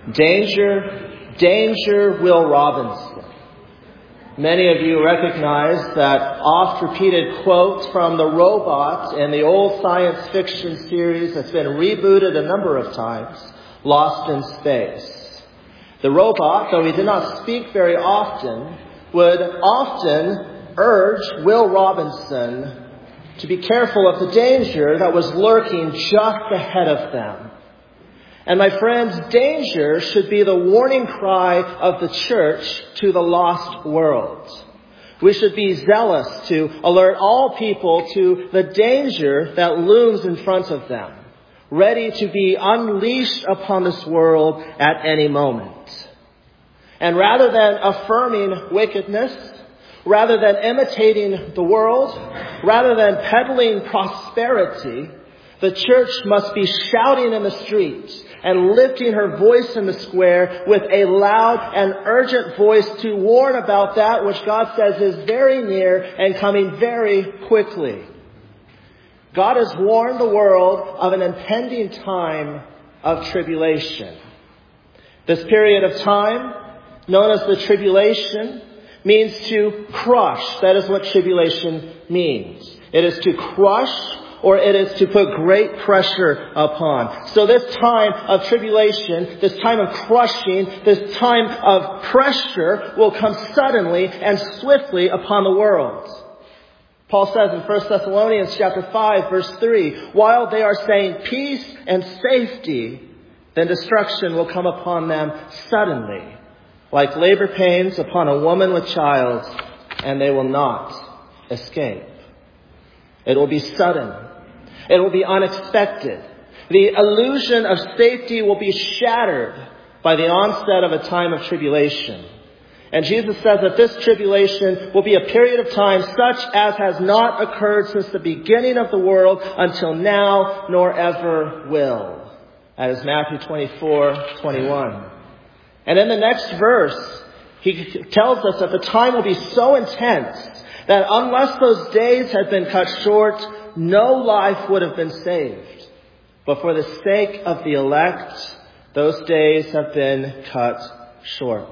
Danger, danger, Will Robinson. Many of you recognize that oft-repeated quote from the robot in the old science fiction series that's been rebooted a number of times, Lost in Space. The robot, though he did not speak very often, would often urge Will Robinson to be careful of the danger that was lurking just ahead of them. And my friends, danger should be the warning cry of the church to the lost world. We should be zealous to alert all people to the danger that looms in front of them, ready to be unleashed upon this world at any moment. And rather than affirming wickedness, rather than imitating the world, rather than peddling prosperity, the church must be shouting in the streets and lifting her voice in the square with a loud and urgent voice to warn about that which God says is very near and coming very quickly. God has warned the world of an impending time of tribulation. This period of time, known as the tribulation, means to crush. That is what tribulation means. It is to crush, or it is to put great pressure upon. So this time of tribulation, this time of crushing, this time of pressure will come suddenly and swiftly upon the world. Paul says in 1 Thessalonians chapter 5, verse 3, while they are saying peace and safety, then destruction will come upon them suddenly, like labor pains upon a woman with child, and they will not escape. It will be sudden. It will be unexpected. The illusion of safety will be shattered by the onset of a time of tribulation. And Jesus says that this tribulation will be a period of time such as has not occurred since the beginning of the world until now, nor ever will. That is Matthew 24:21. And in the next verse, he tells us that the time will be so intense that unless those days had been cut short, no life would have been saved. But for the sake of the elect, those days have been cut short.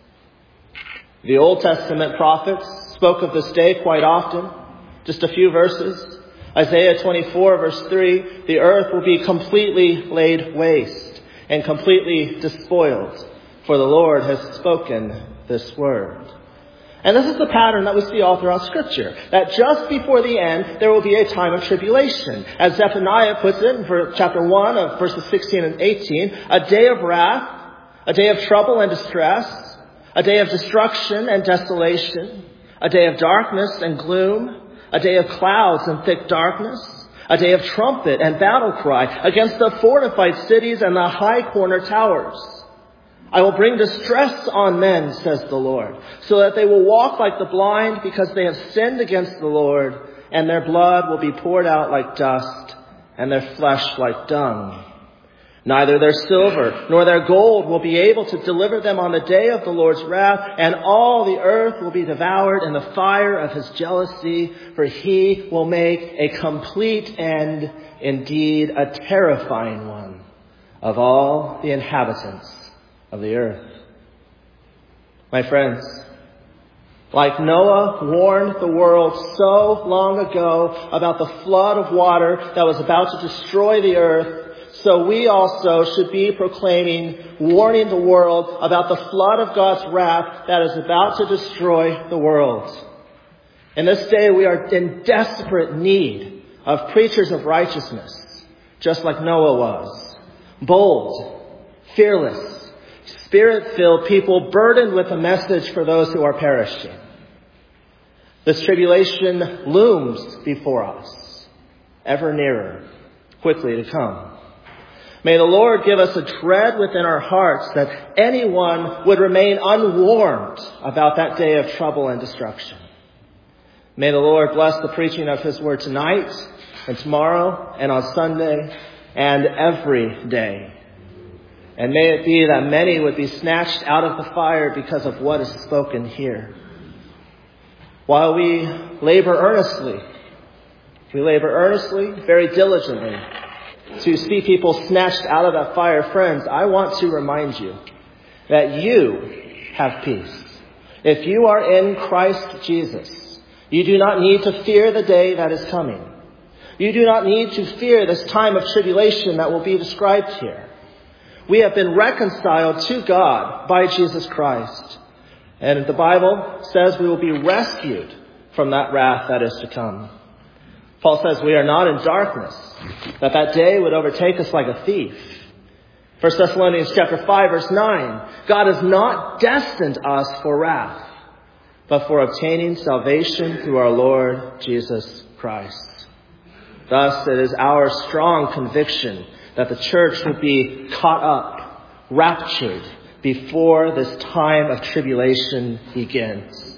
The Old Testament prophets spoke of this day quite often. Just a few verses. Isaiah 24 verse 3, the earth will be completely laid waste and completely despoiled, for the Lord has spoken this word. And this is the pattern that we see all throughout Scripture, that just before the end, there will be a time of tribulation. As Zephaniah puts it in chapter 1 of verses 16 and 18, a day of wrath, a day of trouble and distress, a day of destruction and desolation, a day of darkness and gloom, a day of clouds and thick darkness, a day of trumpet and battle cry against the fortified cities and the high corner towers. I will bring distress on men, says the Lord, so that they will walk like the blind because they have sinned against the Lord, and their blood will be poured out like dust and their flesh like dung. Neither their silver nor their gold will be able to deliver them on the day of the Lord's wrath, and all the earth will be devoured in the fire of his jealousy, for he will make a complete end, indeed a terrifying one, of all the inhabitants of the earth. My friends, like Noah warned the world so long ago about the flood of water that was about to destroy the earth, so we also should be proclaiming, warning the world about the flood of God's wrath that is about to destroy the world. In this day, we are in desperate need of preachers of righteousness, just like Noah was. Bold, fearless, Spirit-filled people burdened with a message for those who are perishing. This tribulation looms before us, ever nearer, quickly to come. May the Lord give us a dread within our hearts that anyone would remain unwarned about that day of trouble and destruction. May the Lord bless the preaching of his word tonight and tomorrow and on Sunday and every day. And may it be that many would be snatched out of the fire because of what is spoken here. While we labor earnestly, very diligently, to see people snatched out of that fire, friends, I want to remind you that you have peace. If you are in Christ Jesus, you do not need to fear the day that is coming. You do not need to fear this time of tribulation that will be described here. We have been reconciled to God by Jesus Christ. And the Bible says we will be rescued from that wrath that is to come. Paul says we are not in darkness, that day would overtake us like a thief. 1 Thessalonians chapter 5, verse 9, God has not destined us for wrath, but for obtaining salvation through our Lord Jesus Christ. Thus, it is our strong conviction that the church will be caught up, raptured, before this time of tribulation begins.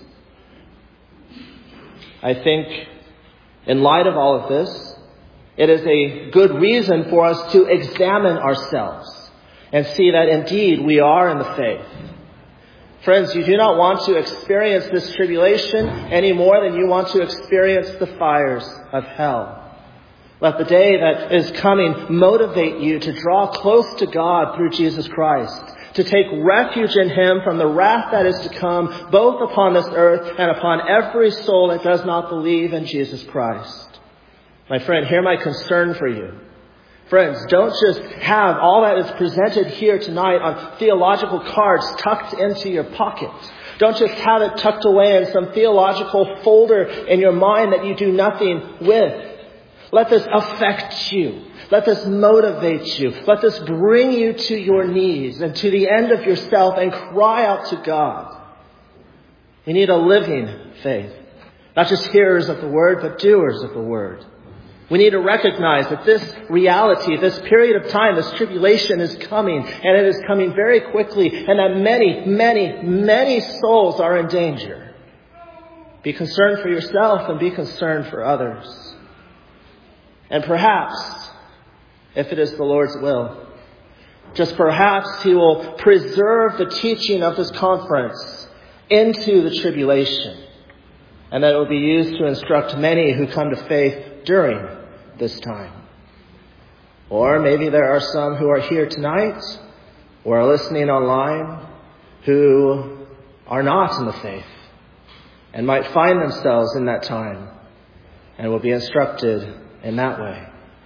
I think, in light of all of this, it is a good reason for us to examine ourselves and see that indeed we are in the faith. Friends, you do not want to experience this tribulation any more than you want to experience the fires of hell. Let the day that is coming motivate you to draw close to God through Jesus Christ, to take refuge in Him from the wrath that is to come, both upon this earth and upon every soul that does not believe in Jesus Christ. My friend, hear my concern for you. Friends, don't just have all that is presented here tonight on theological cards tucked into your pocket. Don't just have it tucked away in some theological folder in your mind that you do nothing with. Let this affect you. Let this motivate you. Let this bring you to your knees and to the end of yourself and cry out to God. You need a living faith. Not just hearers of the word, but doers of the word. We need to recognize that this reality, this period of time, this tribulation is coming, and it is coming very quickly, and that many, many, many souls are in danger. Be concerned for yourself and be concerned for others. And perhaps, if it is the Lord's will, just perhaps He will preserve the teaching of this conference into the tribulation, and that it will be used to instruct many who come to faith during this time. Or maybe there are some who are here tonight or are listening online who are not in the faith and might find themselves in that time and will be instructed in that way.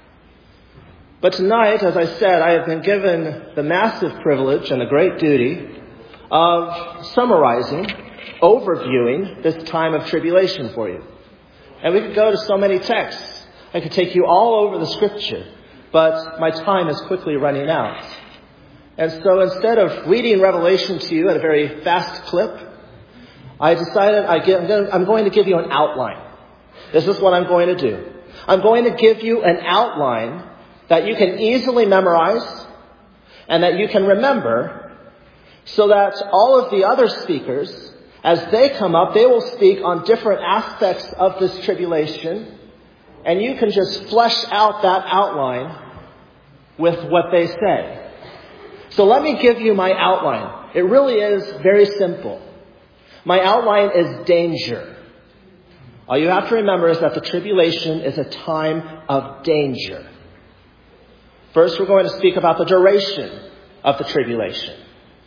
But tonight, as I said, I have been given the massive privilege and the great duty of summarizing, overviewing this time of tribulation for you. And we could go to so many texts. I could take you all over the scripture, but my time is quickly running out. And so instead of reading Revelation to you at a very fast clip, I decided I'm going to give you an outline. This is what I'm going to do. I'm going to give you an outline that you can easily memorize and that you can remember, so that all of the other speakers, as they come up, they will speak on different aspects of this tribulation, and you can just flesh out that outline with what they say. So let me give you my outline. It really is very simple. My outline is danger. All you have to remember is that the tribulation is a time of danger. First, we're going to speak about the duration of the tribulation.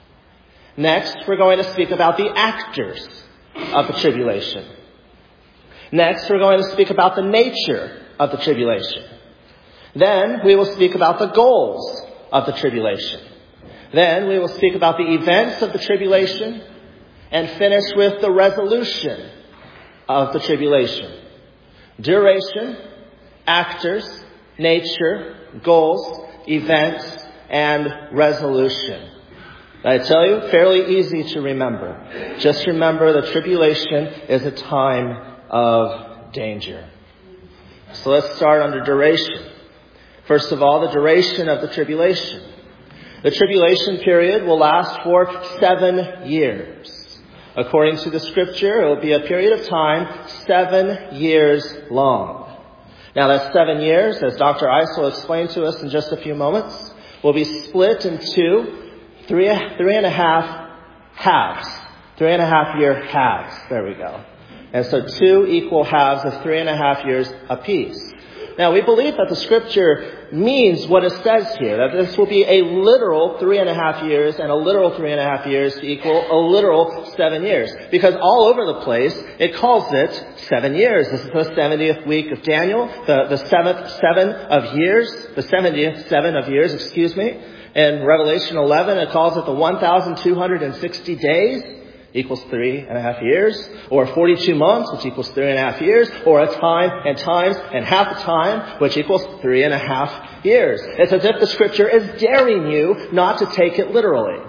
Next, we're going to speak about the actors of the tribulation. Next, we're going to speak about the nature of the tribulation. Then, we will speak about the goals of the tribulation. Then, we will speak about the events of the tribulation and finish with the resolution of the tribulation. Duration, actors, nature, goals, events, and resolution. I tell you, fairly easy to remember. Just remember the tribulation is a time of danger. So let's start under duration. First of all, the duration of the tribulation. The tribulation period will last for 7 years. According to the scripture, it will be a period of time 7 years long. Now that 7 years, as Dr. Ice will explain to us in just a few moments, will be split into three and a half halves. 3.5 year halves. There we go. And so 2 equal halves of 3.5 years apiece. Now, we believe that the Scripture means what it says here, that this will be a literal 3.5 years, and a literal 3.5 years to equal a literal 7 years. Because all over the place, it calls it 7 years. This is the 70th week of Daniel, the 70th 7 of years, In Revelation 11, it calls it the 1,260 days. Equals 3.5 years, or 42 months, which equals 3.5 years, or a time and times and half a time, which equals 3.5 years. It's as if the Scripture is daring you not to take it literally.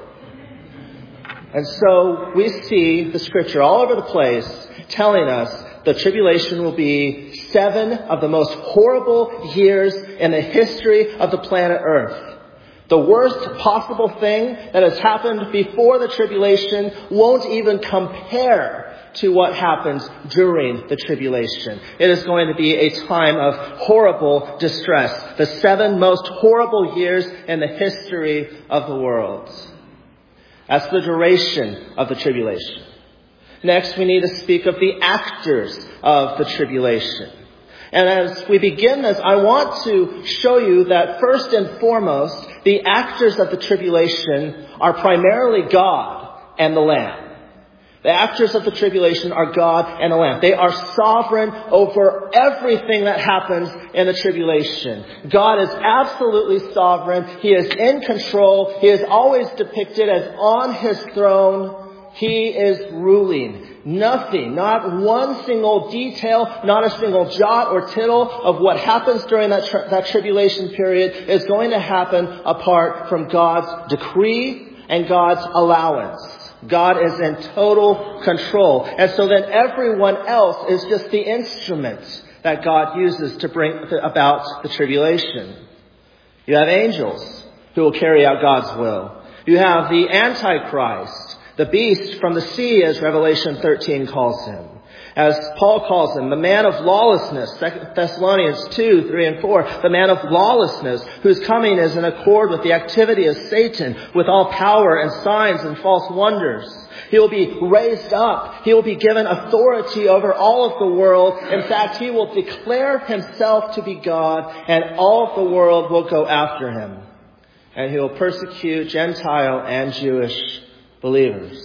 And so we see the Scripture all over the place telling us the tribulation will be 7 of the most horrible years in the history of the planet Earth. The worst possible thing that has happened before the tribulation won't even compare to what happens during the tribulation. It is going to be a time of horrible distress. The 7 most horrible years in the history of the world. That's the duration of the tribulation. Next, we need to speak of the actors of the tribulation. And as we begin this, I want to show you that first and foremost, the actors of the tribulation are primarily God and the Lamb. The actors of the tribulation are God and the Lamb. They are sovereign over everything that happens in the tribulation. God is absolutely sovereign. He is in control. He is always depicted as on His throne. He is ruling. Nothing, not one single detail, not a single jot or tittle of what happens during that tribulation period is going to happen apart from God's decree and God's allowance. God is in total control. And so then everyone else is just the instrument that God uses to bring about the tribulation. You have angels who will carry out God's will. You have the Antichrist, the beast from the sea, as Revelation 13 calls him. As Paul calls him, the man of lawlessness, 2 Thessalonians 2, 3, and 4. The man of lawlessness, whose coming is in accord with the activity of Satan, with all power and signs and false wonders. He will be raised up. He will be given authority over all of the world. In fact, he will declare himself to be God, and all of the world will go after him. And he will persecute Gentile and Jewish believers.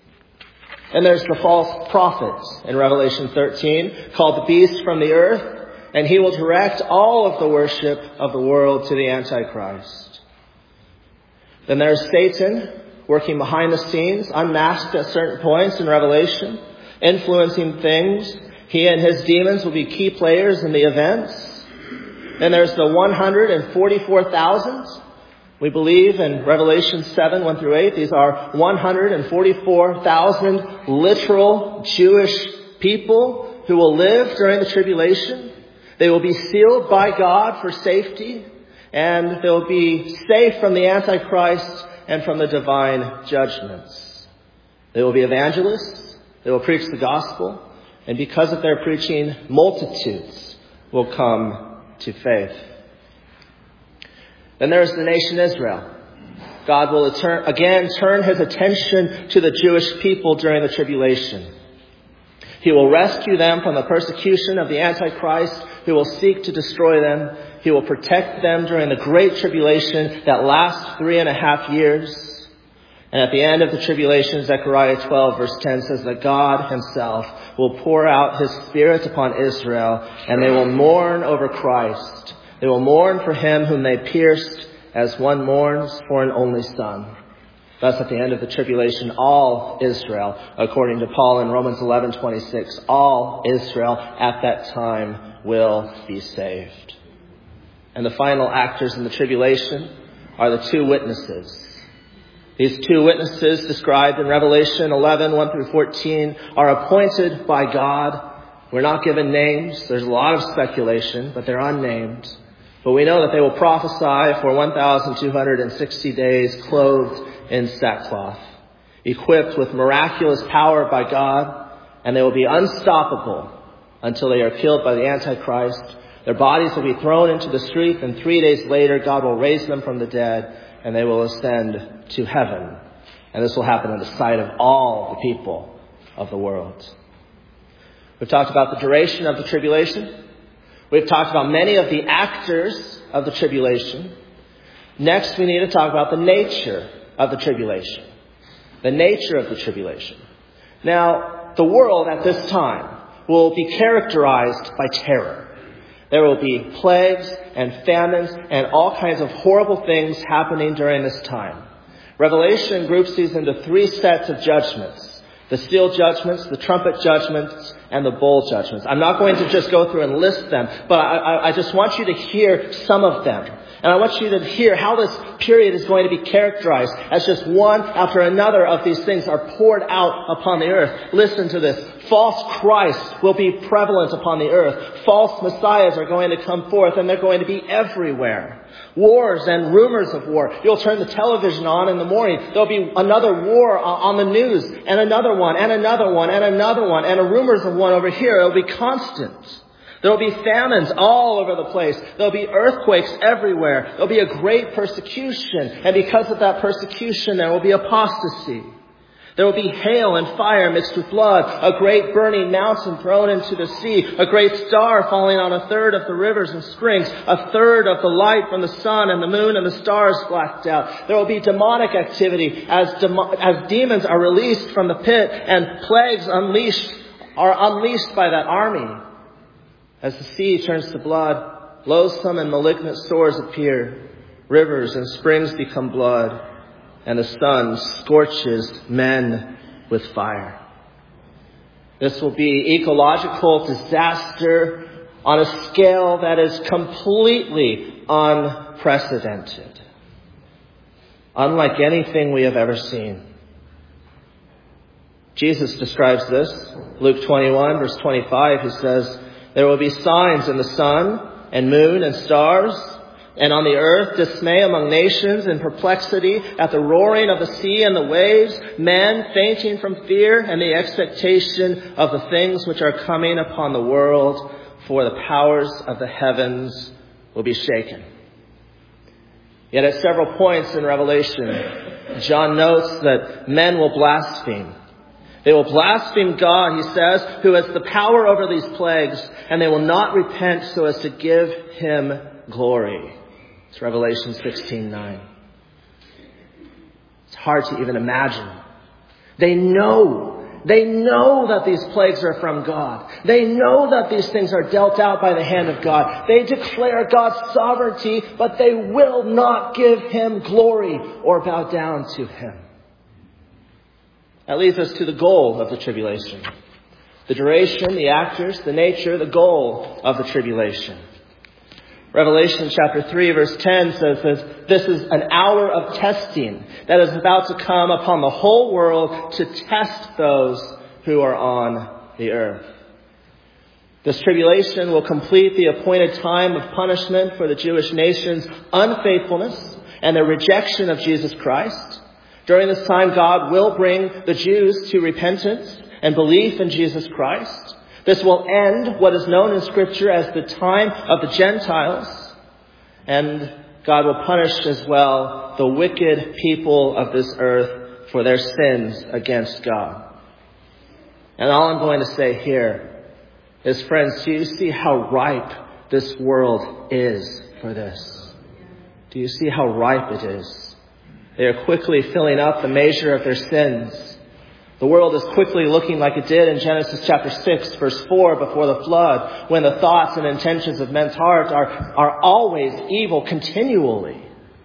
And there's the false prophet in Revelation 13, called the beast from the earth, and he will direct all of the worship of the world to the Antichrist. Then there's Satan, working behind the scenes, unmasked at certain points in Revelation, influencing things. He and his demons will be key players in the events. Then there's the 144,000. We believe in Revelation 7, 1 through 8, these are 144,000 literal Jewish people who will live during the tribulation. They will be sealed by God for safety, and they will be safe from the Antichrist and from the divine judgments. They will be evangelists. They will preach the gospel, and because of their preaching, multitudes will come to faith. Then there is the nation Israel. God will again turn His attention to the Jewish people during the tribulation. He will rescue them from the persecution of the Antichrist, who will seek to destroy them. He will protect them during the great tribulation that lasts 3.5 years. And at the end of the tribulation, Zechariah 12 verse 10 says that God Himself will pour out His Spirit upon Israel, and they will mourn over Christ. They will mourn for Him whom they pierced, as one mourns for an only son. Thus, at the end of the tribulation, all Israel, according to Paul in Romans 11:26, all Israel at that time will be saved. And the final actors in the tribulation are the 2 witnesses. These 2 witnesses described in Revelation 11, 1 through 14, are appointed by God. We're not given names. There's a lot of speculation, but they're unnamed. But we know that they will prophesy for 1,260 days clothed in sackcloth, equipped with miraculous power by God, and they will be unstoppable until they are killed by the Antichrist. Their bodies will be thrown into the street, and 3 days later God will raise them from the dead, and they will ascend to heaven. And this will happen in the sight of all the people of the world. We've talked about the duration of the tribulation. We've talked about many of the actors of the tribulation. Next, we need to talk about the nature of the tribulation. The nature of the tribulation. Now, the world at this time will be characterized by terror. There will be plagues and famines and all kinds of horrible things happening during this time. Revelation groups these into three sets of judgments. The seal judgments, the trumpet judgments, and the bowl judgments. I'm not going to just go through and list them, but I just want you to hear some of them. And I want you to hear how this period is going to be characterized as just one after another of these things are poured out upon the earth. Listen to this. False Christ will be prevalent upon the earth. False messiahs are going to come forth, and they're going to be everywhere. Wars and rumors of war. You'll turn the television on in the morning. There'll be another war on the news, and another one, and another one, and another one, and rumors of one over here. It'll be constant. There'll be famines all over the place. There'll be earthquakes everywhere. There'll be a great persecution. And because of that persecution, there will be apostasy. There will be hail and fire mixed with blood, a great burning mountain thrown into the sea, a great star falling on a third of the rivers and springs, a third of the light from the sun and the moon and the stars blacked out. There will be demonic activity as demons are released from the pit and plagues are unleashed by that army. As the sea turns to blood, loathsome and malignant sores appear, rivers and springs become blood, and the sun scorches men with fire. This will be ecological disaster on a scale that is completely unprecedented. Unlike anything we have ever seen. Jesus describes this. Luke 21, verse 25, he says, "There will be signs in the sun and moon and stars, and on the earth dismay among nations and perplexity at the roaring of the sea and the waves, men fainting from fear and the expectation of the things which are coming upon the world, for the powers of the heavens will be shaken." Yet at several points in Revelation, John notes that men will blaspheme. They will blaspheme God, he says, who has the power over these plagues, and they will not repent so as to give him glory. It's Revelation 16:9. It's hard to even imagine. They know that these plagues are from God. They know that these things are dealt out by the hand of God. They declare God's sovereignty, but they will not give him glory or bow down to him. That leads us to the goal of the tribulation. The duration, the actors, the nature, the goal of the tribulation. Revelation chapter 3 verse 10 says this is an hour of testing that is about to come upon the whole world to test those who are on the earth. This tribulation will complete the appointed time of punishment for the Jewish nation's unfaithfulness and their rejection of Jesus Christ. During this time, God will bring the Jews to repentance and belief in Jesus Christ. This will end what is known in Scripture as the time of the Gentiles. And God will punish as well the wicked people of this earth for their sins against God. And all I'm going to say here is, friends, do you see how ripe this world is for this? Do you see how ripe it is? They are quickly filling up the measure of their sins. The world is quickly looking like it did in Genesis chapter 6, verse 4, before the flood, when the thoughts and intentions of men's hearts are always evil continually.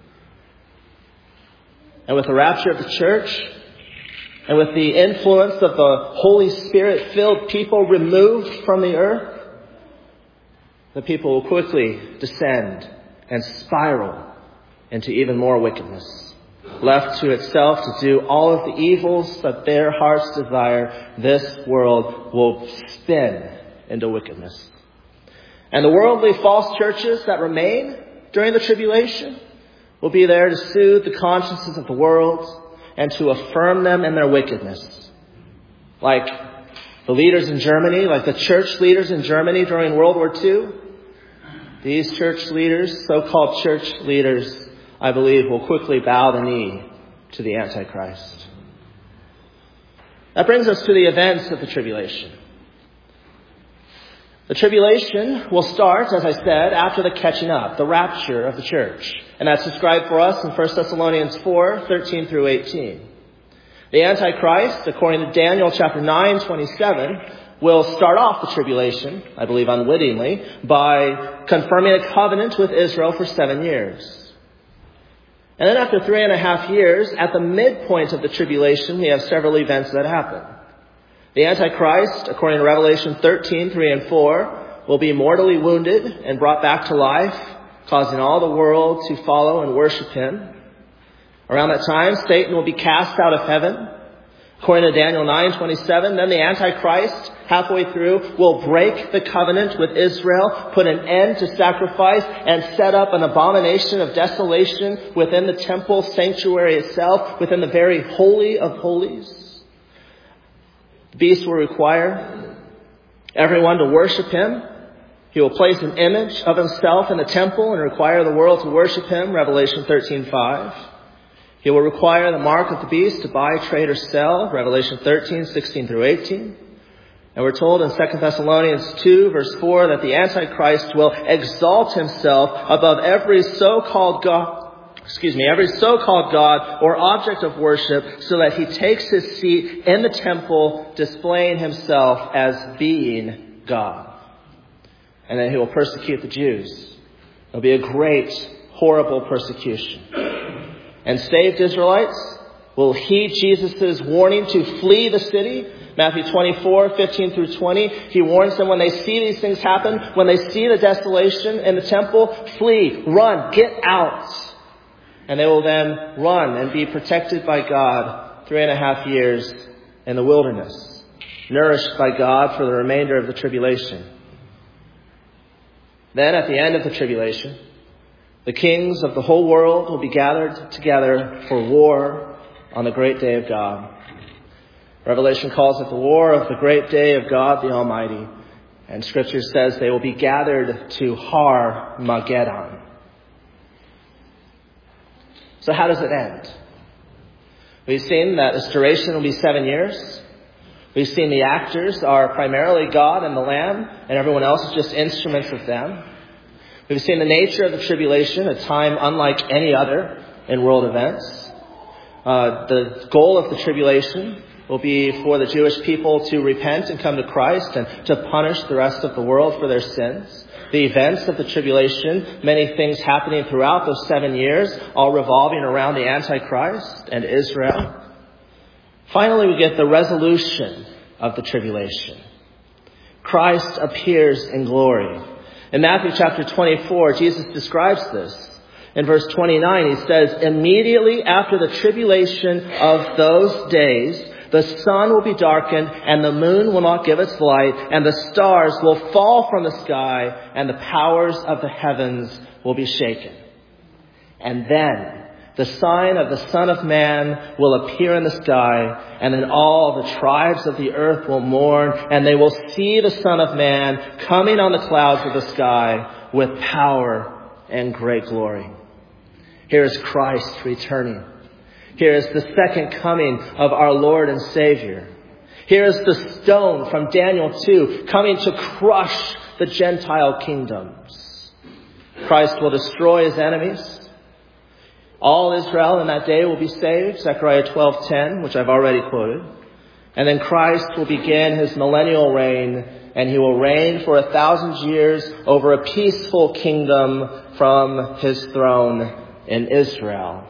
And with the rapture of the church, and with the influence of the Holy Spirit-filled people removed from the earth, the people will quickly descend and spiral into even more wickedness. Left to itself to do all of the evils that their hearts desire, this world will spin into wickedness. And the worldly false churches that remain during the tribulation will be there to soothe the consciences of the world and to affirm them in their wickedness. Like the leaders in Germany, like the church leaders in Germany during World War II, these church leaders, so-called church leaders, I believe, will quickly bow the knee to the Antichrist. That brings us to the events of the tribulation. The tribulation will start, as I said, after the catching up, the rapture of the church. And that's described for us in 1 Thessalonians 4, 13 through 18. The Antichrist, according to Daniel chapter 9, 27, will start off the tribulation, I believe unwittingly, by confirming a covenant with Israel for 7 years. And then after 3.5 years, at the midpoint of the tribulation, we have several events that happen. The Antichrist, according to Revelation 13, 3 and 4, will be mortally wounded and brought back to life, causing all the world to follow and worship him. Around that time, Satan will be cast out of heaven. According to Daniel 9:27, then the Antichrist, halfway through, will break the covenant with Israel, put an end to sacrifice, and set up an abomination of desolation within the temple sanctuary itself, within the very holy of holies. The beast will require everyone to worship him. He will place an image of himself in the temple and require the world to worship him, Revelation 13:5. He will require the mark of the beast to buy, trade, or sell, Revelation 13, 16 through 18. And we're told in 2 Thessalonians 2, verse 4, that the Antichrist will exalt himself above every so-called God or object of worship, so that he takes his seat in the temple, displaying himself as being God. And then he will persecute the Jews. It'll be a great, horrible persecution. And saved Israelites will heed Jesus' warning to flee the city. Matthew 24, 15 through 20. He warns them when they see these things happen, when they see the desolation in the temple, flee, run, get out. And they will then run and be protected by God 3.5 years in the wilderness, nourished by God for the remainder of the tribulation. Then at the end of the tribulation, the kings of the whole world will be gathered together for war on the great day of God. Revelation calls it the war of the great day of God the Almighty. And Scripture says they will be gathered to Har-Mageddon. So how does it end? We've seen that its duration will be 7 years. We've seen the actors are primarily God and the Lamb, and everyone else is just instruments of them. We've seen the nature of the tribulation, a time unlike any other in world events. The goal of the tribulation will be for the Jewish people to repent and come to Christ and to punish the rest of the world for their sins. The events of the tribulation, many things happening throughout those 7 years, all revolving around the Antichrist and Israel. Finally, we get the resolution of the tribulation. Christ appears in glory. In Matthew chapter 24, Jesus describes this. In verse 29, he says, immediately after the tribulation of those days, the sun will be darkened, and the moon will not give its light, and the stars will fall from the sky, and the powers of the heavens will be shaken. And then the sign of the Son of Man will appear in the sky, and then all the tribes of the earth will mourn, and they will see the Son of Man coming on the clouds of the sky with power and great glory. Here is Christ returning. Here is the second coming of our Lord and Savior. Here is the stone from Daniel 2 coming to crush the Gentile kingdoms. Christ will destroy his enemies. All Israel in that day will be saved, Zechariah 12:10, which I've already quoted. And then Christ will begin his millennial reign, and he will reign for 1,000 years over a peaceful kingdom from his throne in Israel.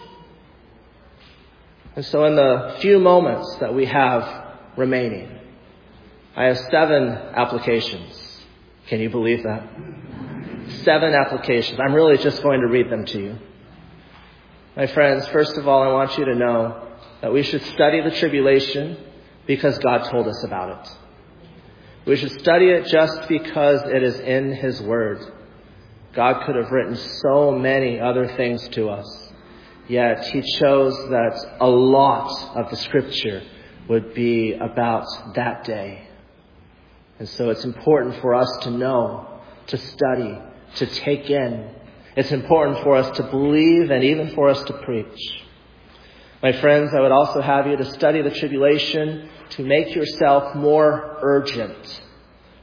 And so in the few moments that we have remaining, I have 7 applications. Can you believe that? 7 applications. I'm really just going to read them to you. My friends, first of all, I want you to know that we should study the tribulation because God told us about it. We should study it just because it is in his word. God could have written so many other things to us. Yet he chose that a lot of the scripture would be about that day. And so it's important for us to know, to study, to take in. It's important for us to believe and even for us to preach. My friends, I would also have you to study the tribulation to make yourself more urgent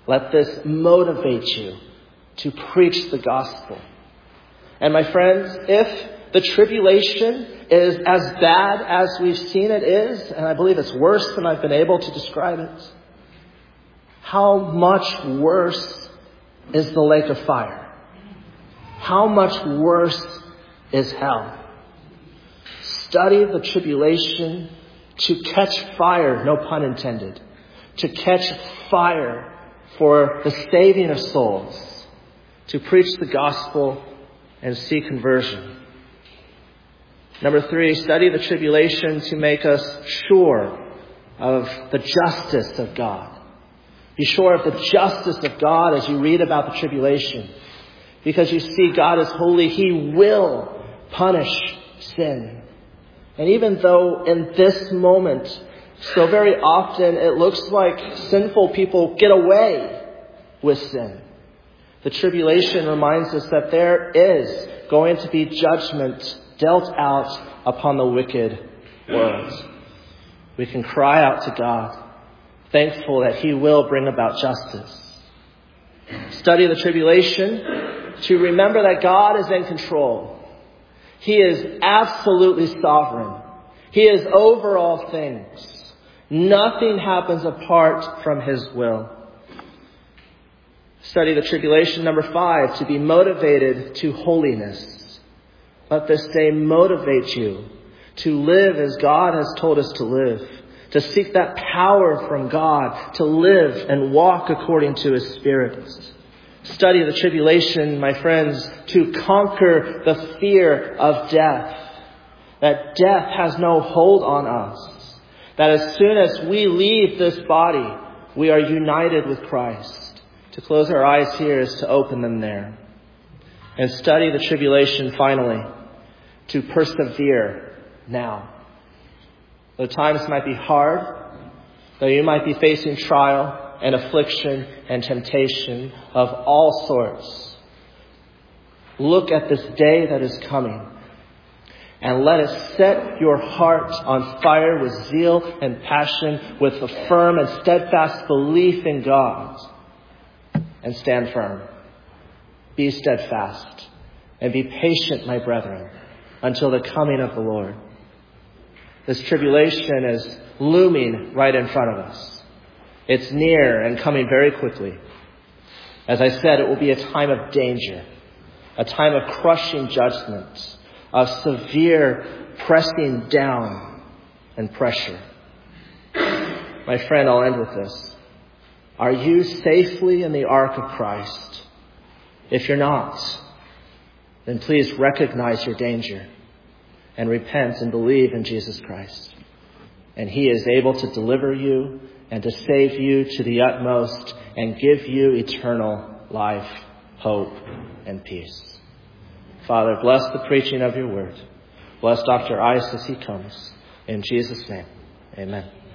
Let this motivate you to preach the gospel. And my friends, if the tribulation is as bad as we've seen it is, and I believe it's worse than I've been able to describe it, how much worse is the lake of fire? How much worse is hell? Study the tribulation to catch fire, no pun intended, to catch fire for the saving of souls, to preach the gospel and see conversion. Number 3, study the tribulation to make us sure of the justice of God. Be sure of the justice of God as you read about the tribulation. Because you see, God is holy. He will punish sin. And even though in this moment, so very often it looks like sinful people get away with sin, the tribulation reminds us that there is going to be judgment dealt out upon the wicked world. We can cry out to God, thankful that He will bring about justice. Study the tribulation to remember that God is in control. He is absolutely sovereign. He is over all things. Nothing happens apart from His will. Study the tribulation. Number 5, to be motivated to holiness. Let this day motivate you to live as God has told us to live, to seek that power from God, to live and walk according to His Spirit. Study the tribulation, my friends, to conquer the fear of death. That death has no hold on us. That as soon as we leave this body, we are united with Christ. To close our eyes here is to open them there. And study the tribulation, finally, to persevere now. Though times might be hard, though you might be facing trial and affliction and temptation of all sorts, look at this day that is coming and let it set your heart on fire with zeal and passion, with a firm and steadfast belief in God. And stand firm. Be steadfast. And be patient, my brethren, until the coming of the Lord. This tribulation is looming right in front of us. It's near and coming very quickly. As I said, it will be a time of danger, a time of crushing judgment, of severe pressing down and pressure. My friend, I'll end with this. Are you safely in the ark of Christ? If you're not, then please recognize your danger and repent and believe in Jesus Christ. And He is able to deliver you and to save you to the utmost and give you eternal life, hope, and peace. Father, bless the preaching of your word. Bless Dr. Ice as he comes. In Jesus' name, amen.